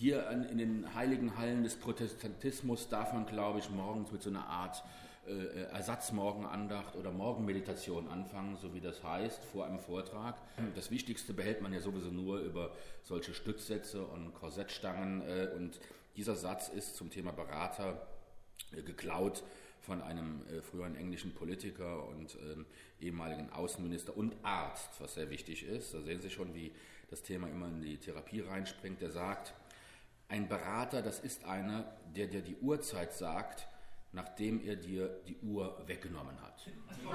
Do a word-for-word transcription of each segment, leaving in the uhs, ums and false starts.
hier an, in den heiligen Hallen des Protestantismus darf man, glaube ich, morgens mit so einer Art äh, Ersatzmorgenandacht oder Morgenmeditation anfangen, so wie das heißt, vor einem Vortrag. Das Wichtigste behält man ja sowieso nur über solche Stützsätze und Korsettstangen. Äh, und dieser Satz ist zum Thema Berater äh, geklaut von einem äh, früheren englischen Politiker und äh, ehemaligen Außenminister und Arzt, was sehr wichtig ist. Da sehen Sie schon, wie das Thema immer in die Therapie reinspringt. Der sagt, ein Berater, das ist einer, der dir die Uhrzeit sagt, nachdem er dir die Uhr weggenommen hat.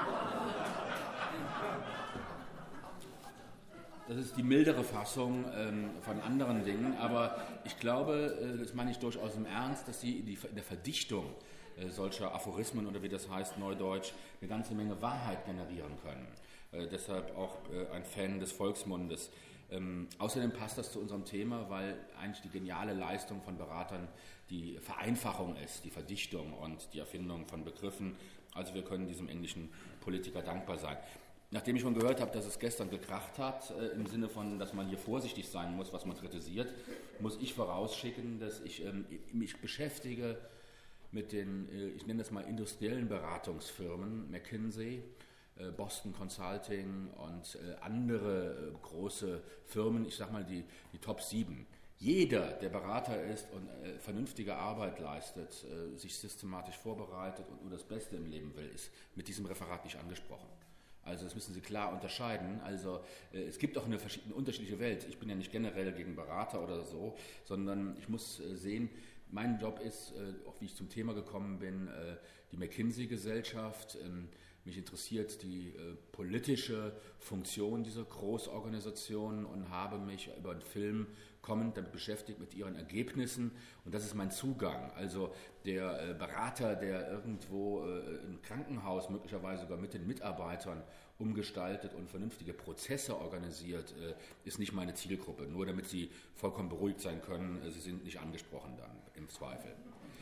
Das ist die mildere Fassung ähm, von anderen Dingen, aber ich glaube, äh, das meine ich durchaus im Ernst, dass sie die, in der Verdichtung äh, solcher Aphorismen oder wie das heißt, Neudeutsch, eine ganze Menge Wahrheit generieren können. Äh, deshalb auch äh, ein Fan des Volksmundes. Ähm, außerdem passt das zu unserem Thema, weil eigentlich die geniale Leistung von Beratern die Vereinfachung ist, die Verdichtung und die Erfindung von Begriffen. Also wir können diesem englischen Politiker dankbar sein. Nachdem ich schon gehört habe, dass es gestern gekracht hat, äh, im Sinne von, dass man hier vorsichtig sein muss, was man kritisiert, muss ich vorausschicken, dass ich ähm, mich beschäftige mit den, äh, ich nenne das mal industriellen Beratungsfirmen, McKinsey, Boston Consulting und andere große Firmen, ich sage mal die, die Top sieben. Jeder, der Berater ist und vernünftige Arbeit leistet, sich systematisch vorbereitet und nur das Beste im Leben will, ist mit diesem Referat nicht angesprochen. Also das müssen Sie klar unterscheiden. Also es gibt auch eine, eine unterschiedliche Welt. Ich bin ja nicht generell gegen Berater oder so, sondern ich muss sehen, mein Job ist, auch wie ich zum Thema gekommen bin, die McKinsey-Gesellschaft. Mich interessiert die äh, politische Funktion dieser Großorganisationen und habe mich über einen Film kommend damit beschäftigt mit ihren Ergebnissen. Und das ist mein Zugang. Also der äh, Berater, der irgendwo äh, im Krankenhaus möglicherweise sogar mit den Mitarbeitern umgestaltet und vernünftige Prozesse organisiert, äh, ist nicht meine Zielgruppe. Nur damit Sie vollkommen beruhigt sein können, äh, Sie sind nicht angesprochen dann im Zweifel.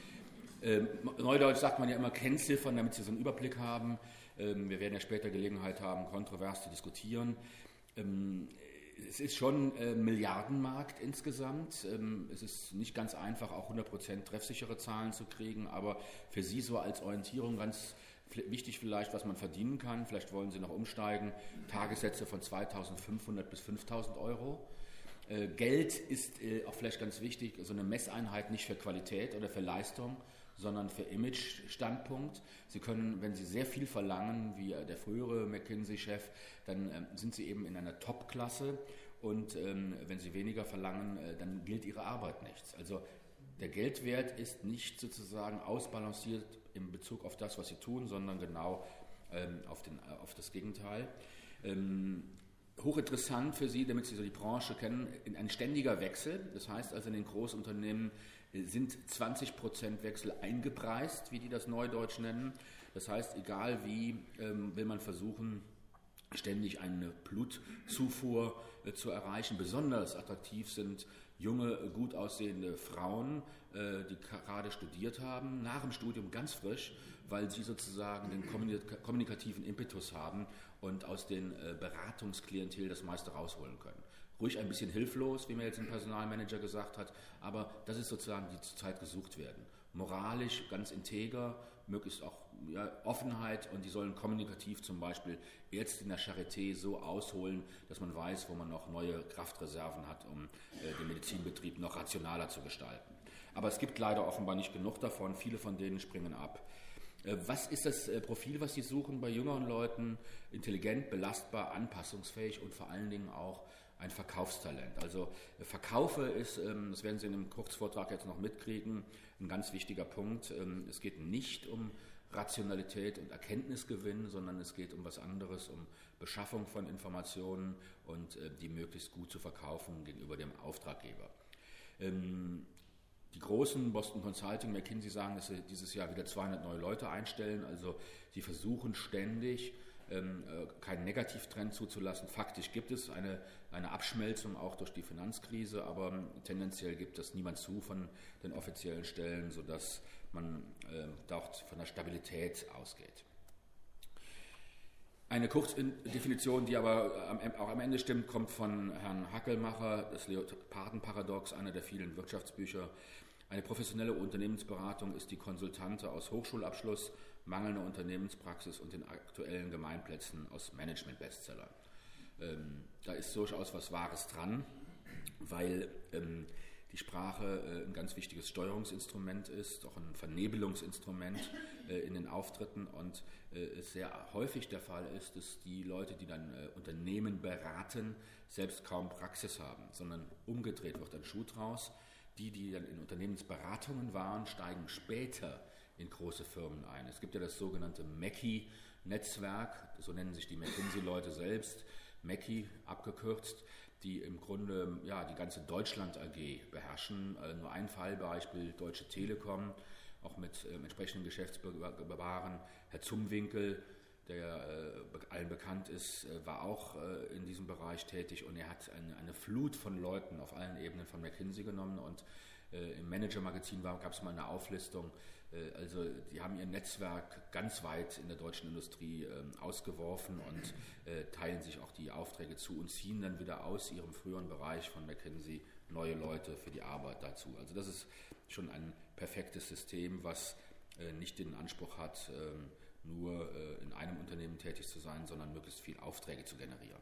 Ähm, Neudeutsch sagt man ja immer Kennziffern, damit Sie so einen Überblick haben. Ähm, wir werden ja später Gelegenheit haben, kontrovers zu diskutieren. Ähm, es ist schon ein äh, Milliardenmarkt insgesamt. Ähm, es ist nicht ganz einfach, auch hundert Prozent treffsichere Zahlen zu kriegen, aber für Sie so als Orientierung ganz wichtig vielleicht, was man verdienen kann. Vielleicht wollen Sie noch umsteigen. Tagessätze von zweitausendfünfhundert bis fünftausend Euro. Äh, Geld ist äh, auch vielleicht ganz wichtig, so eine Messeinheit nicht für Qualität oder für Leistung, sondern für Image-Standpunkt. Sie können, wenn Sie sehr viel verlangen, wie der frühere McKinsey-Chef, dann ähm, sind Sie eben in einer Top-Klasse und ähm, wenn Sie weniger verlangen, äh, dann gilt Ihre Arbeit nichts. Also der Geldwert ist nicht sozusagen ausbalanciert in Bezug auf das, was Sie tun, sondern genau ähm, auf, den, auf das Gegenteil. Ähm, hochinteressant für Sie, damit Sie so die Branche kennen, in ein ständiger Wechsel. Das heißt also in den Großunternehmen sind zwanzig Prozent Wechsel eingepreist, wie die das Neudeutsch nennen. Das heißt, egal wie, ähm, will man versuchen, ständig eine Blutzufuhr äh, zu erreichen. Besonders attraktiv sind junge, gut aussehende Frauen, äh, die gerade studiert haben, nach dem Studium ganz frisch, weil sie sozusagen den kommunikativen Impetus haben und aus den äh, Beratungsklientel das meiste rausholen können. Ruhig ein bisschen hilflos, wie mir jetzt ein Personalmanager gesagt hat, aber das ist sozusagen die zurzeit gesucht werden. Moralisch ganz integer, möglichst auch ja, Offenheit und die sollen kommunikativ zum Beispiel Ärzte in der Charité so ausholen, dass man weiß, wo man noch neue Kraftreserven hat, um äh, den Medizinbetrieb noch rationaler zu gestalten. Aber es gibt leider offenbar nicht genug davon, viele von denen springen ab. Äh, was ist das äh, Profil, was Sie suchen bei jüngeren Leuten? Intelligent, belastbar, anpassungsfähig und vor allen Dingen auch ein Verkaufstalent. Also Verkaufe ist, das werden Sie in einem Kurzvortrag jetzt noch mitkriegen, ein ganz wichtiger Punkt. Es geht nicht um Rationalität und Erkenntnisgewinn, sondern es geht um was anderes, um Beschaffung von Informationen und die möglichst gut zu verkaufen gegenüber dem Auftraggeber. Die großen Boston Consulting, McKinsey sagen, dass sie dieses Jahr wieder zweihundert neue Leute einstellen. Also sie versuchen ständig, keinen Negativtrend zuzulassen. Faktisch gibt es eine, eine Abschmelzung auch durch die Finanzkrise, aber tendenziell gibt es niemand zu von den offiziellen Stellen, sodass man äh, dort von der Stabilität ausgeht. Eine Kurzdefinition, die aber auch am Ende stimmt, kommt von Herrn Hackelmacher, das Leopardenparadox, einer der vielen Wirtschaftsbücher. Eine professionelle Unternehmensberatung ist die Konsultante aus Hochschulabschluss, mangelnder Unternehmenspraxis und den aktuellen Gemeinplätzen aus Management-Bestsellern. Ähm, da ist durchaus was Wahres dran, weil ähm, die Sprache äh, ein ganz wichtiges Steuerungsinstrument ist, auch ein Vernebelungsinstrument äh, in den Auftritten und äh, es sehr häufig der Fall ist, dass die Leute, die dann äh, Unternehmen beraten, selbst kaum Praxis haben, sondern umgedreht wird ein Schuh draus. Die, die dann in Unternehmensberatungen waren, steigen später in große Firmen ein. Es gibt ja das sogenannte McKinsey-Netzwerk, so nennen sich die McKinsey-Leute selbst, McKinsey abgekürzt, die im Grunde ja, die ganze Deutschland A G beherrschen. Äh, nur ein Fallbeispiel, Deutsche Telekom, auch mit äh, entsprechenden Geschäftsbewahren. Herr Zumwinkel, der äh, allen bekannt ist, äh, war auch äh, in diesem Bereich tätig und er hat eine, eine Flut von Leuten auf allen Ebenen von McKinsey genommen und äh, im Manager-Magazin gab es mal eine Auflistung. Äh, also die haben ihr Netzwerk ganz weit in der deutschen Industrie äh, ausgeworfen und äh, teilen sich auch die Aufträge zu und ziehen dann wieder aus ihrem früheren Bereich von McKinsey neue Leute für die Arbeit dazu. Also das ist schon ein perfektes System, was äh, nicht den Anspruch hat, äh, nur äh, in einem Unternehmen tätig zu sein, sondern möglichst viel Aufträge zu generieren.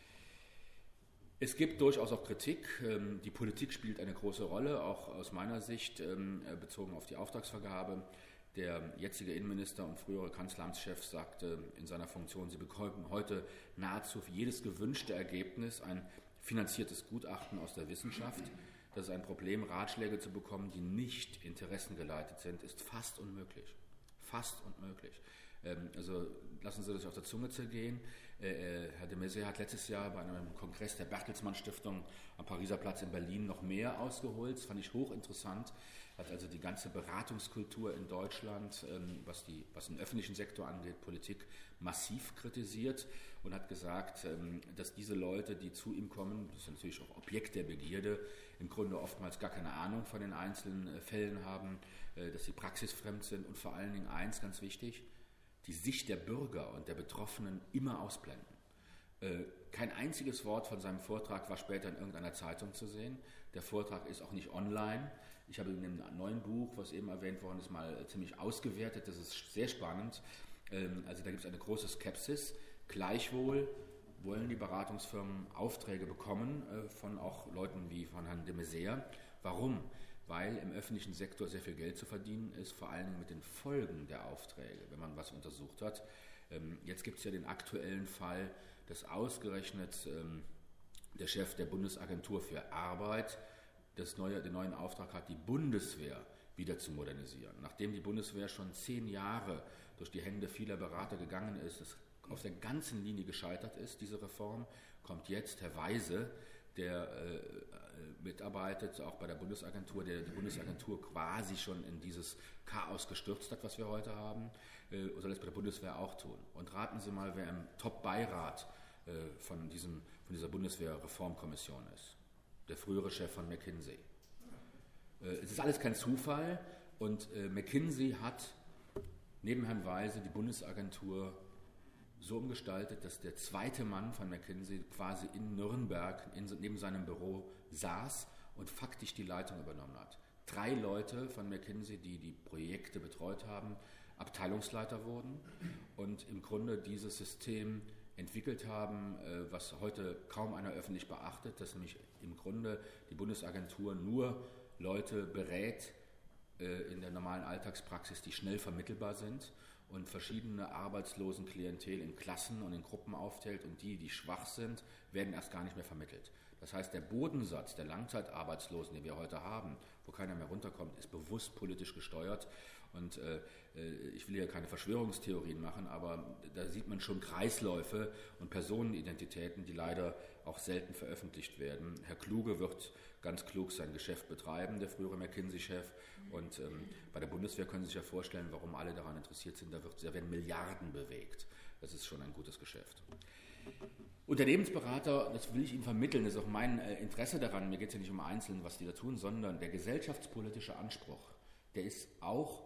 Es gibt durchaus auch Kritik. Ähm, die Politik spielt eine große Rolle, auch aus meiner Sicht ähm, bezogen auf die Auftragsvergabe. Der jetzige Innenminister und frühere Kanzleramtschef sagte in seiner Funktion, sie bekommen heute nahezu für jedes gewünschte Ergebnis ein finanziertes Gutachten aus der Wissenschaft. Das ist ein Problem, Ratschläge zu bekommen, die nicht interessengeleitet sind, ist fast unmöglich. Fast unmöglich. Also lassen Sie das auf der Zunge zergehen. Herr de Maizière hat letztes Jahr bei einem Kongress der Bertelsmann Stiftung am Pariser Platz in Berlin noch mehr ausgeholt. Das fand ich hochinteressant. Hat also die ganze Beratungskultur in Deutschland, was, die, was den öffentlichen Sektor angeht, Politik, massiv kritisiert und hat gesagt, dass diese Leute, die zu ihm kommen, das ist natürlich auch Objekt der Begierde, im Grunde oftmals gar keine Ahnung von den einzelnen Fällen haben, dass sie praxisfremd sind und vor allen Dingen eins ganz wichtig, die Sicht der Bürger und der Betroffenen immer ausblenden. Kein einziges Wort von seinem Vortrag war später in irgendeiner Zeitung zu sehen. Der Vortrag ist auch nicht online. Ich habe in dem neuen Buch, was eben erwähnt worden ist, mal ziemlich ausgewertet. Das ist sehr spannend. Also da gibt es eine große Skepsis. Gleichwohl wollen die Beratungsfirmen Aufträge bekommen von auch Leuten wie von Herrn de Maizière. Warum? Weil im öffentlichen Sektor sehr viel Geld zu verdienen ist, vor allen Dingen mit den Folgen der Aufträge, wenn man was untersucht hat. Jetzt gibt es ja den aktuellen Fall, dass ausgerechnet der Chef der Bundesagentur für Arbeit das neue, den neuen Auftrag hat, die Bundeswehr wieder zu modernisieren. Nachdem die Bundeswehr schon zehn Jahre durch die Hände vieler Berater gegangen ist, es auf der ganzen Linie gescheitert ist, diese Reform, kommt jetzt Herr Weise, der äh, mitarbeitet, auch bei der Bundesagentur, der die Bundesagentur quasi schon in dieses Chaos gestürzt hat, was wir heute haben, äh, soll es bei der Bundeswehr auch tun. Und raten Sie mal, wer im Top-Beirat äh, von, diesem, von dieser Bundeswehr-Reformkommission ist. Der frühere Chef von McKinsey. Äh, es ist alles kein Zufall und äh, McKinsey hat neben Herrn Weise die Bundesagentur so umgestaltet, dass der zweite Mann von McKinsey quasi in Nürnberg in, neben seinem Büro saß und faktisch die Leitung übernommen hat. Drei Leute von McKinsey, die die Projekte betreut haben, Abteilungsleiter wurden und im Grunde dieses System entwickelt haben, was heute kaum einer öffentlich beachtet, dass nämlich im Grunde die Bundesagentur nur Leute berät in der normalen Alltagspraxis, die schnell vermittelbar sind und verschiedene Arbeitslosenklientel in Klassen und in Gruppen aufteilt und die, die schwach sind, werden erst gar nicht mehr vermittelt. Das heißt, der Bodensatz der Langzeitarbeitslosen, den wir heute haben, wo keiner mehr runterkommt, ist bewusst politisch gesteuert. Und äh, ich will hier keine Verschwörungstheorien machen, aber da sieht man schon Kreisläufe und Personenidentitäten, die leider auch selten veröffentlicht werden. Herr Kluge wird ganz klug sein Geschäft betreiben, der frühere McKinsey-Chef. Und ähm, bei der Bundeswehr können Sie sich ja vorstellen, warum alle daran interessiert sind. Da, wird, da werden Milliarden bewegt. Das ist schon ein gutes Geschäft. Unternehmensberater, das will ich Ihnen vermitteln, das ist auch mein äh, Interesse daran, mir geht es ja nicht um Einzelne, was die da tun, sondern der gesellschaftspolitische Anspruch, der ist auch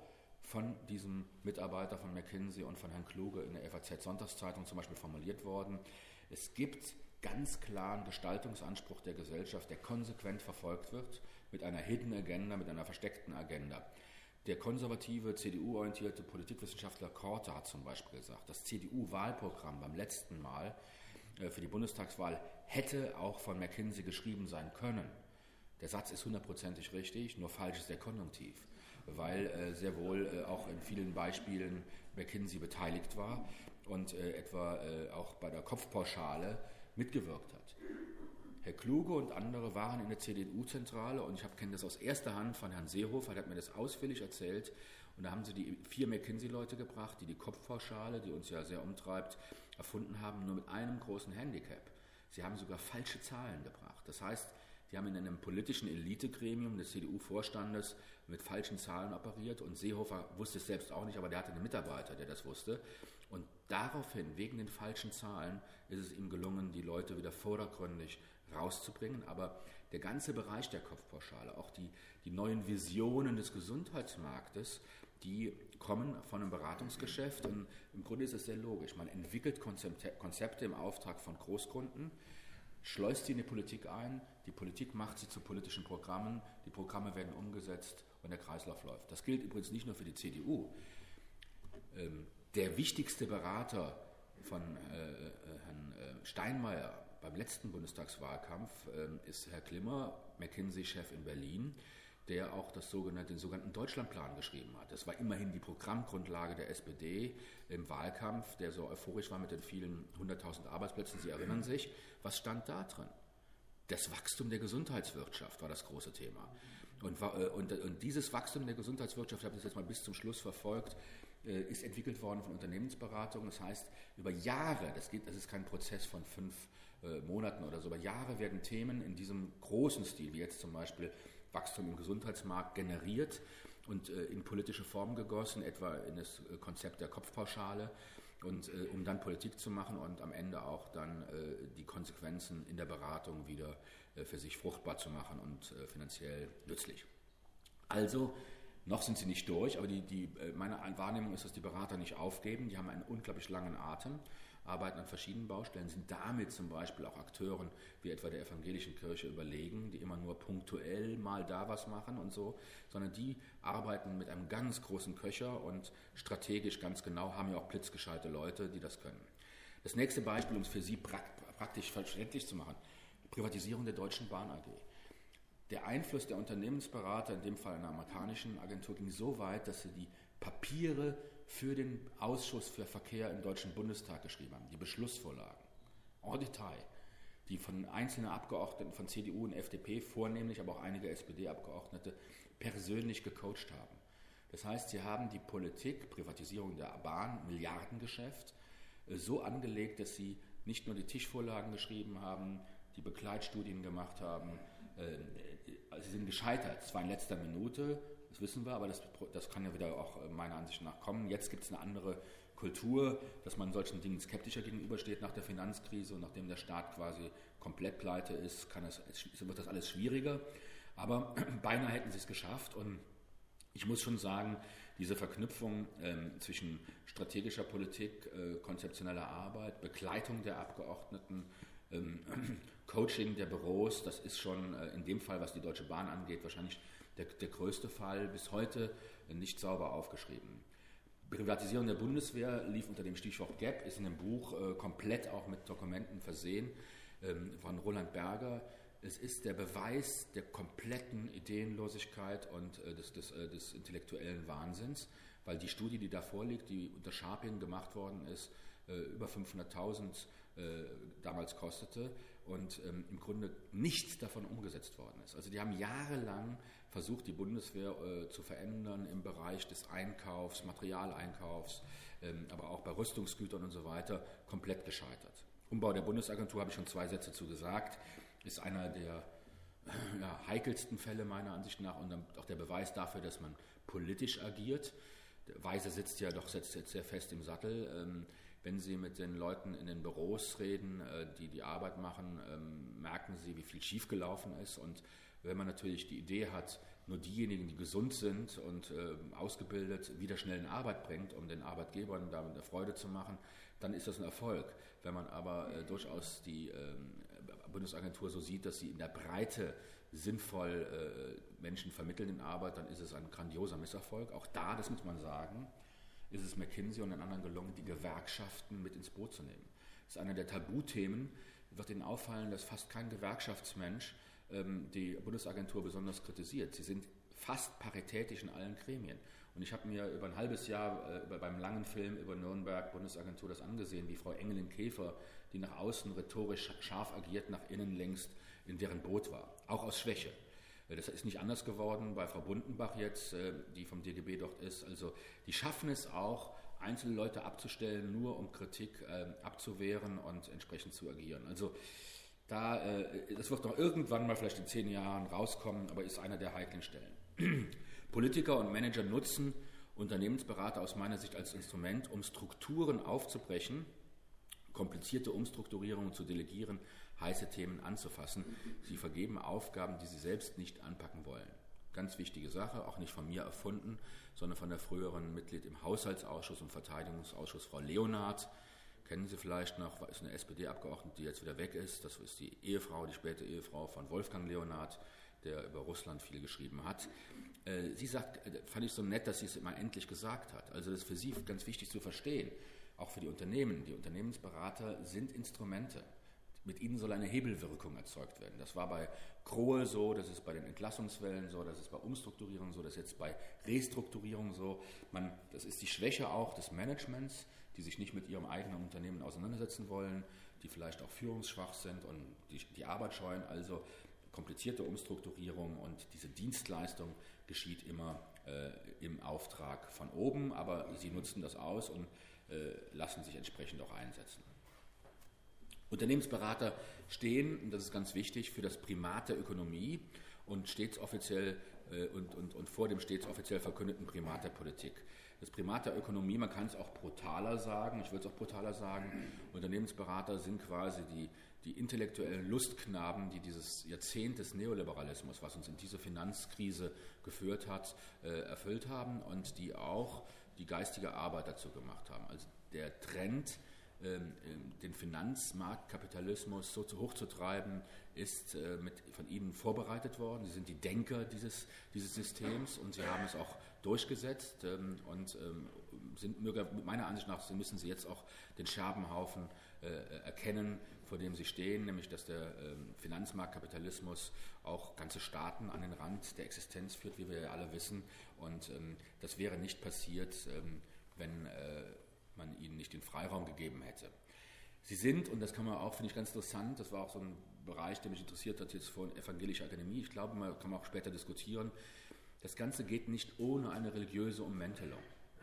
von diesem Mitarbeiter von McKinsey und von Herrn Kluge in der F A Z Sonntagszeitung zum Beispiel formuliert worden. Es gibt ganz klaren Gestaltungsanspruch der Gesellschaft, der konsequent verfolgt wird, mit einer Hidden Agenda, mit einer versteckten Agenda. Der konservative, C D U-orientierte Politikwissenschaftler Korte hat zum Beispiel gesagt, das C D U-Wahlprogramm beim letzten Mal äh, für die Bundestagswahl hätte auch von McKinsey geschrieben sein können. Der Satz ist hundertprozentig richtig, nur falsch ist der Konjunktiv, weil äh, sehr wohl äh, auch in vielen Beispielen McKinsey beteiligt war und äh, etwa äh, auch bei der Kopfpauschale mitgewirkt hat. Herr Kluge und andere waren in der C D U-Zentrale und ich kenne das aus erster Hand von Herrn Seehofer, der hat mir das ausführlich erzählt und da haben sie die vier McKinsey-Leute gebracht, die die Kopfpauschale, die uns ja sehr umtreibt, erfunden haben, nur mit einem großen Handicap. Sie haben sogar falsche Zahlen gebracht. Das heißt, die haben in einem politischen Elitegremium des C D U-Vorstandes mit falschen Zahlen operiert und Seehofer wusste es selbst auch nicht, aber der hatte einen Mitarbeiter, der das wusste. Und daraufhin, wegen den falschen Zahlen, ist es ihm gelungen, die Leute wieder vordergründig rauszubringen. Aber der ganze Bereich der Kopfpauschale, auch die, die neuen Visionen des Gesundheitsmarktes, die kommen von einem Beratungsgeschäft. Und im Grunde ist es sehr logisch. Man entwickelt Konzepte, Konzepte im Auftrag von Großkunden, schleust sie in die Politik ein, die Politik macht sie zu politischen Programmen, die Programme werden umgesetzt und der Kreislauf läuft. Das gilt übrigens nicht nur für die C D U. Ähm, der wichtigste Berater von äh, Herrn äh, Steinmeier beim letzten Bundestagswahlkampf äh, ist Herr Klimmer, McKinsey-Chef in Berlin, der auch das sogenannte, den sogenannten Deutschlandplan geschrieben hat. Das war immerhin die Programmgrundlage der S P D im Wahlkampf, der so euphorisch war mit den vielen hunderttausend Arbeitsplätzen. Sie erinnern sich, was stand da drin? Das Wachstum der Gesundheitswirtschaft war das große Thema. Und, und, und dieses Wachstum der Gesundheitswirtschaft, ich habe das jetzt mal bis zum Schluss verfolgt, ist entwickelt worden von Unternehmensberatung. Das heißt, über Jahre, das, geht, das ist kein Prozess von fünf äh, Monaten oder so, über Jahre werden Themen in diesem großen Stil, wie jetzt zum Beispiel Wachstum im Gesundheitsmarkt, generiert und äh, in politische Form gegossen, etwa in das äh, Konzept der Kopfpauschale, und äh, um dann Politik zu machen und am Ende auch dann äh, die Konsequenzen in der Beratung wieder äh, für sich fruchtbar zu machen und äh, finanziell nützlich. Also, noch sind sie nicht durch, aber die, die, meine Wahrnehmung ist, dass die Berater nicht aufgeben. Die haben einen unglaublich langen Atem, arbeiten an verschiedenen Baustellen, sind damit zum Beispiel auch Akteuren wie etwa der evangelischen Kirche überlegen, die immer nur punktuell mal da was machen und so, sondern die arbeiten mit einem ganz großen Köcher und strategisch ganz genau, haben ja auch blitzgescheite Leute, die das können. Das nächste Beispiel, um es für Sie praktisch verständlich zu machen, Privatisierung der Deutschen Bahn A G. Der Einfluss der Unternehmensberater, in dem Fall einer amerikanischen Agentur, ging so weit, dass sie die Papiere für den Ausschuss für Verkehr im Deutschen Bundestag geschrieben haben, die Beschlussvorlagen, en Detail, die von einzelnen Abgeordneten von C D U und F D P, vornehmlich aber auch einige S P D-Abgeordnete, persönlich gecoacht haben. Das heißt, sie haben die Politik, Privatisierung der Bahn, Milliardengeschäft, so angelegt, dass sie nicht nur die Tischvorlagen geschrieben haben, die Begleitstudien gemacht haben. Sie sind gescheitert, zwar in letzter Minute, das wissen wir, aber das, das kann ja wieder auch meiner Ansicht nach kommen. Jetzt gibt es eine andere Kultur, dass man solchen Dingen skeptischer gegenübersteht nach der Finanzkrise und nachdem der Staat quasi komplett pleite ist, kann es, wird das alles schwieriger. Aber beinahe hätten sie es geschafft und ich muss schon sagen, diese Verknüpfung ähm, zwischen strategischer Politik, äh, konzeptioneller Arbeit, Begleitung der Abgeordneten, ähm, Coaching der Büros, das ist schon äh, in dem Fall, was die Deutsche Bahn angeht, wahrscheinlich der, der größte Fall, bis heute äh, nicht sauber aufgeschrieben. Privatisierung der Bundeswehr lief unter dem Stichwort Gap, ist in dem Buch äh, komplett auch mit Dokumenten versehen ähm, von Roland Berger. Es ist der Beweis der kompletten Ideenlosigkeit und äh, des, des, äh, des intellektuellen Wahnsinns, weil die Studie, die da vorliegt, die unter Scharping gemacht worden ist, äh, über fünfhunderttausend äh, damals kostete und ähm, im Grunde nichts davon umgesetzt worden ist. Also die haben jahrelang versucht, die Bundeswehr äh, zu verändern im Bereich des Einkaufs, Materialeinkaufs, ähm, aber auch bei Rüstungsgütern und so weiter, komplett gescheitert. Umbau der Bundesagentur, habe ich schon zwei Sätze zu gesagt, ist einer der ja, heikelsten Fälle meiner Ansicht nach und auch der Beweis dafür, dass man politisch agiert. Der Weise sitzt ja doch jetzt sehr fest im Sattel. Ähm, wenn Sie mit den Leuten in den Büros reden, äh, die die Arbeit machen, ähm, merken Sie, wie viel schiefgelaufen ist. Und wenn man natürlich die Idee hat, nur diejenigen, die gesund sind und äh, ausgebildet, wieder schnell in Arbeit bringt, um den Arbeitgebern damit eine Freude zu machen, dann ist das ein Erfolg. Wenn man aber äh, durchaus die äh, Bundesagentur so sieht, dass sie in der Breite sinnvoll äh, Menschen vermitteln in Arbeit, dann ist es ein grandioser Misserfolg. Auch da, das muss man sagen, ist es McKinsey und den anderen gelungen, die Gewerkschaften mit ins Boot zu nehmen. Das ist einer der Tabuthemen. Wird Ihnen auffallen, dass fast kein Gewerkschaftsmensch ähm, die Bundesagentur besonders kritisiert. Sie sind fast paritätisch in allen Gremien. Und ich habe mir über ein halbes Jahr äh, über, beim langen Film über Nürnberg Bundesagentur das angesehen, wie Frau Engelin-Käfer, die nach außen rhetorisch scharf agiert, nach innen längst in deren Boot war. Auch aus Schwäche. Das ist nicht anders geworden bei Frau Bundenbach jetzt, die vom D G B dort ist. Also die schaffen es auch, einzelne Leute abzustellen, nur um Kritik äh, abzuwehren und entsprechend zu agieren. Also da, äh, das wird noch irgendwann mal vielleicht in zehn Jahren rauskommen, aber ist einer der heiklen Stellen. Politiker und Manager nutzen Unternehmensberater aus meiner Sicht als Instrument, um Strukturen aufzubrechen, komplizierte Umstrukturierungen zu delegieren, heiße Themen anzufassen. Sie vergeben Aufgaben, die sie selbst nicht anpacken wollen. Ganz wichtige Sache, auch nicht von mir erfunden, sondern von der früheren Mitglied im Haushaltsausschuss und Verteidigungsausschuss, Frau Leonhardt. Kennen Sie vielleicht noch, ist eine S P D-Abgeordnete, die jetzt wieder weg ist. Das ist die Ehefrau, die späte Ehefrau von Wolfgang Leonhardt, der über Russland viel geschrieben hat. Sie sagt, fand ich so nett, dass sie es immer endlich gesagt hat. Also das ist für Sie ganz wichtig zu verstehen, auch für die Unternehmen. Die Unternehmensberater sind Instrumente. Mit ihnen soll eine Hebelwirkung erzeugt werden. Das war bei Krohe so, das ist bei den Entlassungswellen so, das ist bei Umstrukturierung so, das ist jetzt bei Restrukturierung so. Man, das ist die Schwäche auch des Managements, die sich nicht mit ihrem eigenen Unternehmen auseinandersetzen wollen, die vielleicht auch führungsschwach sind und die, die Arbeit scheuen. Also komplizierte Umstrukturierung und diese Dienstleistung geschieht immer äh, im Auftrag von oben, aber sie nutzen das aus und äh, lassen sich entsprechend auch einsetzen. Unternehmensberater stehen, und das ist ganz wichtig, für das Primat der Ökonomie und, stets offiziell, äh, und, und, und vor dem stets offiziell verkündeten Primat der Politik. Das Primat der Ökonomie, man kann es auch brutaler sagen, ich würde es auch brutaler sagen, Unternehmensberater sind quasi die, die intellektuellen Lustknaben, die dieses Jahrzehnt des Neoliberalismus, was uns in diese Finanzkrise geführt hat, äh, erfüllt haben und die auch die geistige Arbeit dazu gemacht haben. Also der Trend, den Finanzmarktkapitalismus so zu hoch zu treiben, ist äh, mit, von Ihnen vorbereitet worden. Sie sind die Denker dieses, dieses Systems und Sie haben es auch durchgesetzt ähm, und ähm, sind meiner Ansicht nach müssen Sie jetzt auch den Scherbenhaufen äh, erkennen, vor dem Sie stehen, nämlich dass der äh, Finanzmarktkapitalismus auch ganze Staaten an den Rand der Existenz führt, wie wir ja alle wissen. Und ähm, das wäre nicht passiert, ähm, wenn äh, man ihnen nicht den Freiraum gegeben hätte. Sie sind, und das kann man auch, finde ich ganz interessant, das war auch so ein Bereich, der mich interessiert hat, jetzt vor Evangelische Akademie, ich glaube, man kann man auch später diskutieren, das Ganze geht nicht ohne eine religiöse Ummäntelung.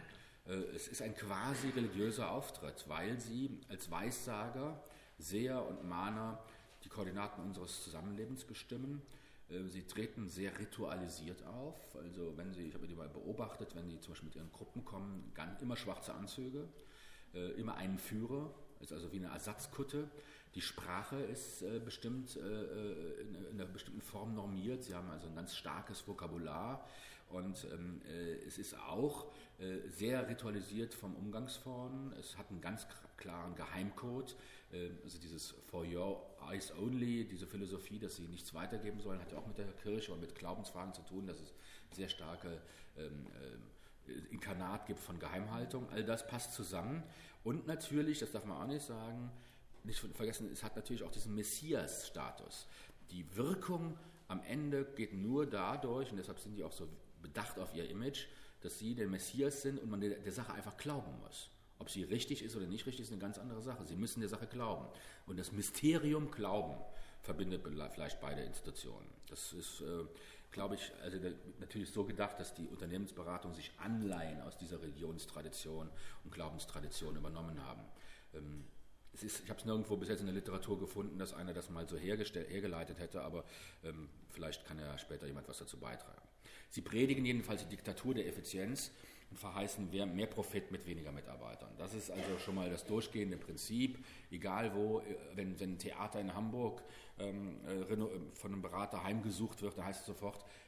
Es ist ein quasi religiöser Auftritt, weil sie als Weissager, Seher und Mahner die Koordinaten unseres Zusammenlebens bestimmen. Sie treten sehr ritualisiert auf, also wenn Sie, ich habe die mal beobachtet, wenn Sie zum Beispiel mit Ihren Gruppen kommen, ganz, immer schwarze Anzüge, äh, immer einen Führer, ist also wie eine Ersatzkutte. Die Sprache ist äh, bestimmt äh, in, in einer bestimmten Form normiert, Sie haben also ein ganz starkes Vokabular und ähm, äh, es ist auch äh, sehr ritualisiert vom Umgangsformen, es hat einen ganz klaren Geheimcode. Also dieses For Your Eyes Only, diese Philosophie, dass sie nichts weitergeben sollen, hat ja auch mit der Kirche und mit Glaubensfragen zu tun, dass es sehr starke ähm, äh, Inkarnat gibt von Geheimhaltung. All das passt zusammen. Und natürlich, das darf man auch nicht sagen, nicht vergessen, es hat natürlich auch diesen Messias-Status. Die Wirkung am Ende geht nur dadurch, und deshalb sind die auch so bedacht auf ihr Image, dass sie der Messias sind und man der, der Sache einfach glauben muss. Ob sie richtig ist oder nicht richtig, ist eine ganz andere Sache. Sie müssen der Sache glauben. Und das Mysterium Glauben verbindet vielleicht beide Institutionen. Das ist, äh, glaube ich, also natürlich so gedacht, dass die Unternehmensberatung sich Anleihen aus dieser Religionstradition und Glaubenstradition übernommen haben. Ähm, es ist, ich habe es nirgendwo bis jetzt in der Literatur gefunden, dass einer das mal so hergeleitet hätte, aber ähm, vielleicht kann ja später jemand was dazu beitragen. Sie predigen jedenfalls die Diktatur der Effizienz und verheißen mehr Profit mit weniger Mitarbeitern. Das ist also schon mal das durchgehende Prinzip, egal wo, wenn, wenn ein Theater in Hamburg ähm, von einem Berater heimgesucht wird, da heißt es sofort,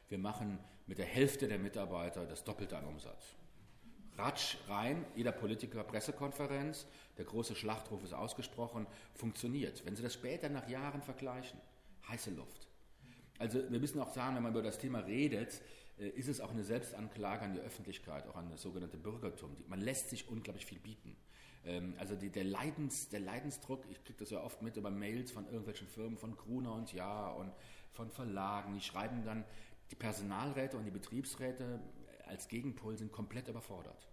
wir machen mit der Hälfte der Mitarbeiter das Doppelte an Umsatz. Ratsch rein, jeder Politiker Pressekonferenz, der große Schlachtruf ist ausgesprochen, funktioniert. Wenn Sie das später nach Jahren vergleichen, heiße Luft. Also wir müssen auch sagen, wenn man über das Thema redet, ist es auch eine Selbstanklage an die Öffentlichkeit, auch an das sogenannte Bürgertum. Man lässt sich unglaublich viel bieten. Also die, der, Leidens, der Leidensdruck, ich kriege das ja oft mit über Mails von irgendwelchen Firmen, von Gruner und Jahr und von Verlagen, die schreiben dann, die Personalräte und die Betriebsräte als Gegenpol sind komplett überfordert.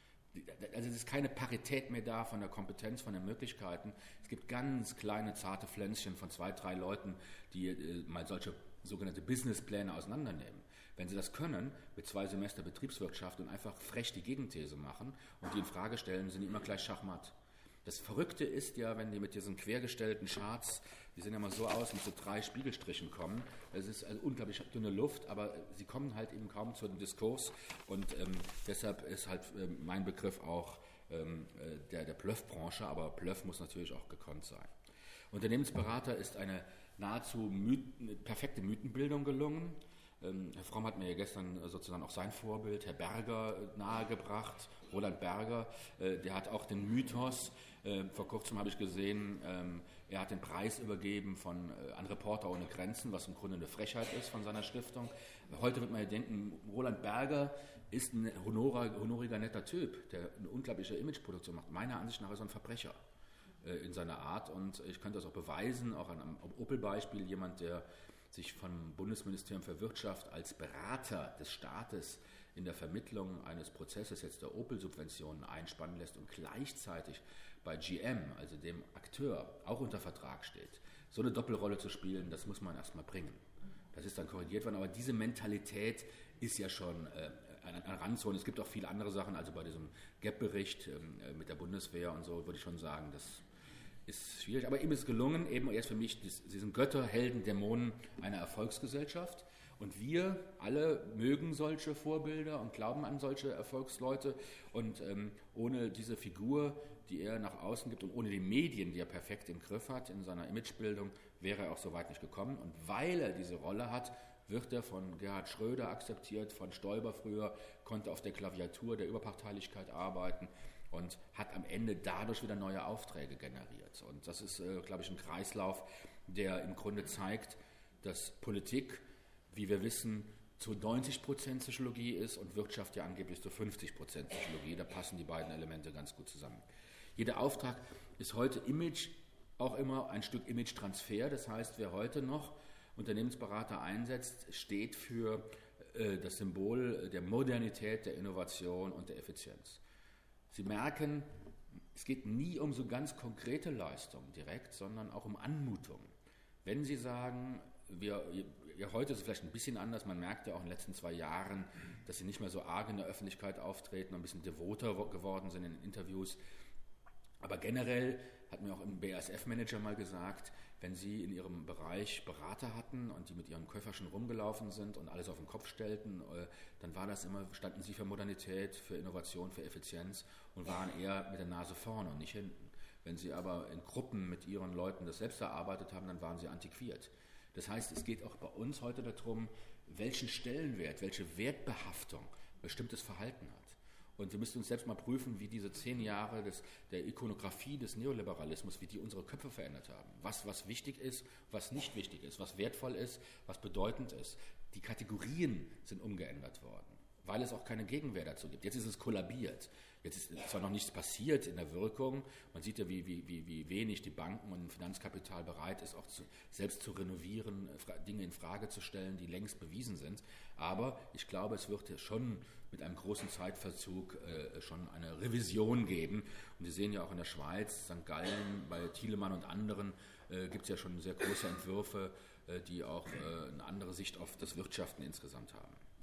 Also es ist keine Parität mehr da von der Kompetenz, von den Möglichkeiten. Es gibt ganz kleine, zarte Pflänzchen von zwei, drei Leuten, die äh, mal solche sogenannte Businesspläne auseinandernehmen. Wenn sie das können, mit zwei Semester Betriebswirtschaft und einfach frech die Gegenthese machen und die in Frage stellen, sind die immer gleich Schachmatt. Das Verrückte ist ja, wenn die mit diesen quergestellten Charts, die sehen ja mal so aus, mit so drei Spiegelstrichen kommen. Es ist also unglaublich dünne Luft, aber sie kommen halt eben kaum zu dem Diskurs und ähm, deshalb ist halt äh, mein Begriff auch ähm, der, der Bluffbranche, aber Bluff muss natürlich auch gekonnt sein. Unternehmensberater ist eine nahezu Mythen, perfekte Mythenbildung gelungen. Ähm, Herr Fromm hat mir ja gestern sozusagen auch sein Vorbild, Herr Berger, nahegebracht, Roland Berger, äh, der hat auch den Mythos, äh, vor kurzem habe ich gesehen, ähm, er hat den Preis übergeben von, äh, an Reporter ohne Grenzen, was im Grunde eine Frechheit ist von seiner Stiftung. Heute wird man ja denken, Roland Berger ist ein honoriger, honoriger netter Typ, der eine unglaubliche Imageproduktion macht. Meiner Ansicht nach ist er ein Verbrecher äh, in seiner Art und ich könnte das auch beweisen, auch an einem Opel-Beispiel, jemand, der sich vom Bundesministerium für Wirtschaft als Berater des Staates in der Vermittlung eines Prozesses jetzt der Opel-Subventionen einspannen lässt und gleichzeitig bei G M, also dem Akteur, auch unter Vertrag steht. So eine Doppelrolle zu spielen, das muss man erstmal bringen. Das ist dann korrigiert worden, aber diese Mentalität ist ja schon äh, eine, eine Randzone. Es gibt auch viele andere Sachen, also bei diesem G E P-Bericht äh, mit der Bundeswehr und so, würde ich schon sagen, das ist schwierig, aber ihm ist gelungen, eben erst für mich, sie sind Götter, Helden, Dämonen einer Erfolgsgesellschaft und wir alle mögen solche Vorbilder und glauben an solche Erfolgsleute und ähm, ohne diese Figur, die er nach außen gibt und ohne die Medien, die er perfekt im Griff hat in seiner Imagebildung, wäre er auch so weit nicht gekommen und weil er diese Rolle hat, wird er von Gerhard Schröder akzeptiert, von Stoiber früher, konnte auf der Klaviatur der Überparteilichkeit arbeiten und hat am Ende dadurch wieder neue Aufträge generiert. Und das ist, äh, glaube ich, ein Kreislauf, der im Grunde zeigt, dass Politik, wie wir wissen, zu neunzig Prozent Psychologie ist und Wirtschaft ja angeblich zu fünfzig Prozent Psychologie. Da passen die beiden Elemente ganz gut zusammen. Jeder Auftrag ist heute Image, auch immer ein Stück Image-Transfer. Das heißt, wer heute noch Unternehmensberater einsetzt, steht für äh, das Symbol der Modernität, der Innovation und der Effizienz. Sie merken, es geht nie um so ganz konkrete Leistungen direkt, sondern auch um Anmutung. Wenn Sie sagen, wir, ja, heute ist es vielleicht ein bisschen anders, man merkt ja auch in den letzten zwei Jahren, dass Sie nicht mehr so arg in der Öffentlichkeit auftreten, ein bisschen devoter geworden sind in den Interviews. Aber generell hat mir auch ein B A S F-Manager mal gesagt, wenn Sie in Ihrem Bereich Berater hatten und die mit ihren Köfferchen rumgelaufen sind und alles auf den Kopf stellten, dann war das immer, standen Sie für Modernität, für Innovation, für Effizienz und waren eher mit der Nase vorne und nicht hinten. Wenn Sie aber in Gruppen mit Ihren Leuten das selbst erarbeitet haben, dann waren Sie antiquiert. Das heißt, es geht auch bei uns heute darum, welchen Stellenwert, welche Wertbehaftung bestimmtes Verhalten hat. Und wir müssen uns selbst mal prüfen, wie diese zehn Jahre des, der Ikonografie des Neoliberalismus, wie die unsere Köpfe verändert haben. Was, was wichtig ist, was nicht wichtig ist, was wertvoll ist, was bedeutend ist. Die Kategorien sind umgeändert worden, weil es auch keine Gegenwehr dazu gibt. Jetzt ist es kollabiert. Jetzt ist zwar noch nichts passiert in der Wirkung. Man sieht ja, wie, wie, wie, wie wenig die Banken und Finanzkapital bereit ist, auch zu, selbst zu renovieren, Dinge in Frage zu stellen, die längst bewiesen sind. Aber ich glaube, es wird schon mit einem großen Zeitverzug äh, schon eine Revision geben. Und Sie sehen ja auch in der Schweiz, Sankt Gallen, bei Thielemann und anderen äh, gibt es ja schon sehr große Entwürfe, äh, die auch äh, eine andere Sicht auf das Wirtschaften insgesamt haben.